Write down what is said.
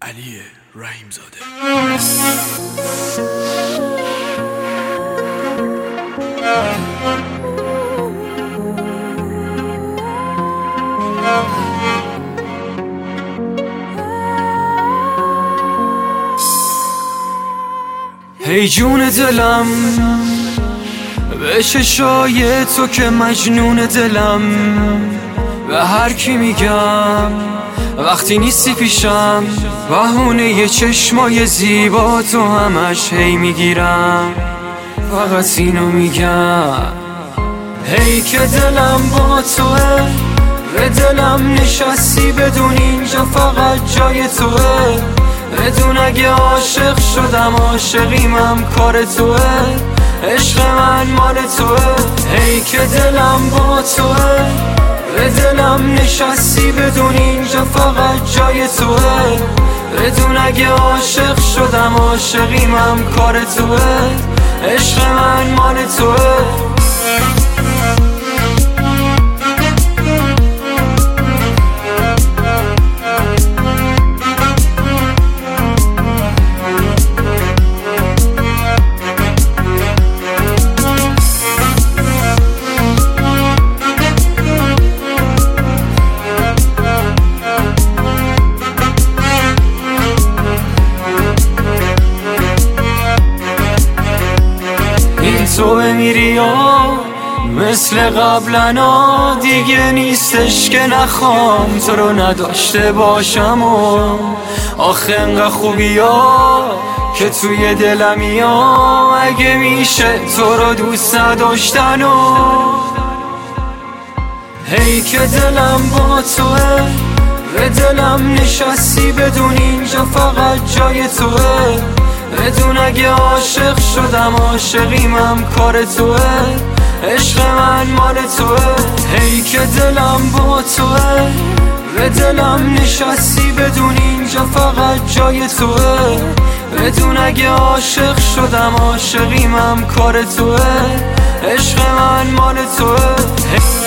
علی رحیم زاده. ای جون دلم به چشای تو که مجنون دلم، به هر کی میگم وقتی نیستی پیشم، بهونه یه چشمای زیبا تو همش هی میگیرم، فقط اینو میگم هی که دلم با توه، به دلم نشستی بدون اینجا فقط جای توه، بدون اگه عاشق شدم عاشقیمم کار توه، عشق من مال توه، هی که دلم با توه، به دلم نشستی بدون اینجا فقط جای توه، بدون اگه عاشق شدم عاشقیمم کار توه، عشق من مال توه. تو بمیری و مثل قبلنا دیگه نیستش که نخوام تو رو نداشته باشم، و آخه انقدر خوبی ها که توی دلمی ها، اگه میشه تو رو دوست نداشتن و هی که دلم با توه، به دلم نشستی بدون اینجا فقط جای توه، بدون اگه عاشق شدم عاشقیمم کار توه، عشق من مال توه، هی که دلم با توه، به دلم نشستی بدون اینجا فقط جای توه، بدون اگه عاشق شدم عاشقیمم کار توه، عشق من مال توه.